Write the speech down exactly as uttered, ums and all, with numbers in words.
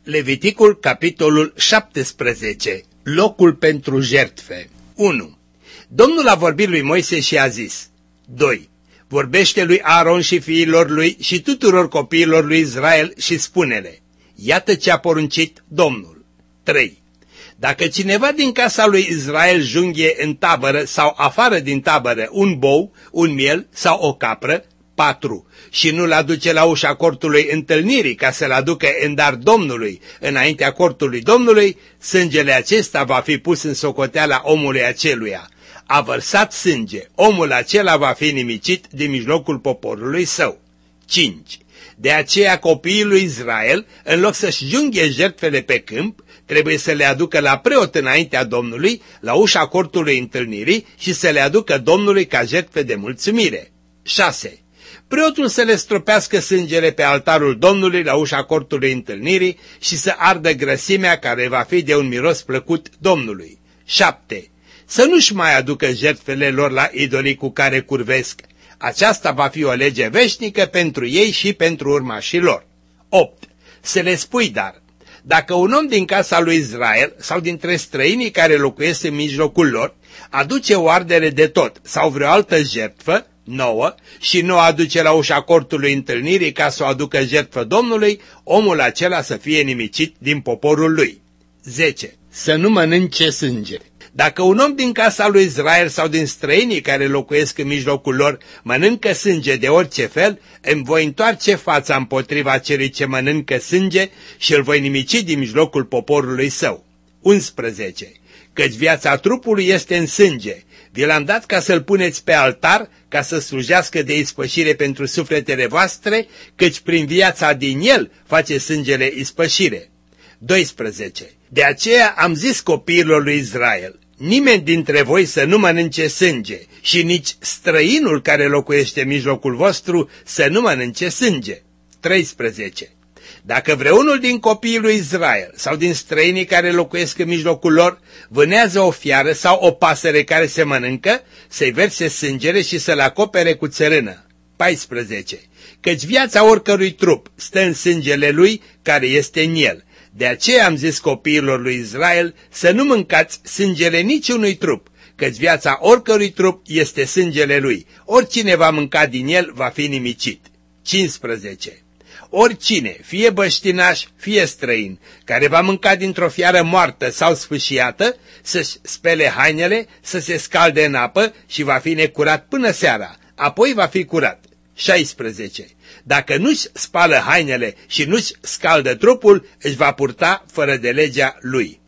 Leviticul, capitolul șaptesprezece. Locul pentru jertfe. unu. Domnul a vorbit lui Moise și a zis. doi. Vorbește lui Aaron și fiilor lui și tuturor copiilor lui Israel și spune-le. Iată ce a poruncit Domnul. trei. Dacă cineva din casa lui Israel junghie în tabără sau afară din tabără un bou, un miel sau o capră, patru. Și nu-l aduce la ușa cortului întâlnirii ca să-l aducă în dar Domnului, înaintea cortului Domnului, sângele acesta va fi pus în socoteala omului aceluia. A vărsat sânge, omul acela va fi nimicit din mijlocul poporului său. cinci. De aceea copiii lui Israel, în loc să-și junghie jertfele pe câmp, trebuie să le aducă la preot înaintea Domnului, la ușa cortului întâlnirii și să le aducă Domnului ca jertfe de mulțumire. șase. Preotul să le stropească sângele pe altarul Domnului la ușa cortului întâlnirii și să ardă grăsimea care va fi de un miros plăcut Domnului. șapte. Să nu-și mai aducă jertfele lor la idolii cu care curvesc. Aceasta va fi o lege veșnică pentru ei și pentru urmașii lor. opt. Să le spui dar, dacă un om din casa lui Israel sau dintre străinii care locuiesc în mijlocul lor aduce o ardere de tot sau vreo altă jertfă, nouă, și nu o aduce la ușa cortului întâlnirii ca să o aducă jertfă Domnului, omul acela să fie nimicit din poporul lui. zece. Să nu mănânce sânge. Dacă un om din casa lui Israel sau din străinii care locuiesc în mijlocul lor mănâncă sânge de orice fel, îmi voi întoarce fața împotriva celui ce mănâncă sânge și îl voi nimici din mijlocul poporului său. unsprezece. Căci viața trupului este în sânge. Vi l-am dat ca să-l puneți pe altar, ca să slujească de ispășire pentru sufletele voastre, căci prin viața din el face sângele ispășire. doisprezece. De aceea am zis copiilor lui Israel, nimeni dintre voi să nu mănânce sânge și nici străinul care locuiește în mijlocul vostru să nu mănânce sânge. treisprezece. Dacă vreunul din copiii lui Israel sau din străinii care locuiesc în mijlocul lor vânează o fiară sau o pasăre care se mănâncă, să-i verse sângele și să-l acopere cu țărână. paisprezece. Căci viața oricărui trup stă în sângele lui care este în el. De aceea am zis copiilor lui Israel să nu mâncați sângele niciunui trup, căci viața oricărui trup este sângele lui. Oricine va mânca din el va fi nimicit. cincisprezece. Oricine, fie băștinaș, fie străin, care va mânca dintr-o fiară moartă sau sfâșiată, să-și spele hainele, să se scalde în apă și va fi necurat până seara, apoi va fi curat. șaisprezece. Dacă nu-și spală hainele și nu-și scaldă trupul, își va purta fără de legea lui.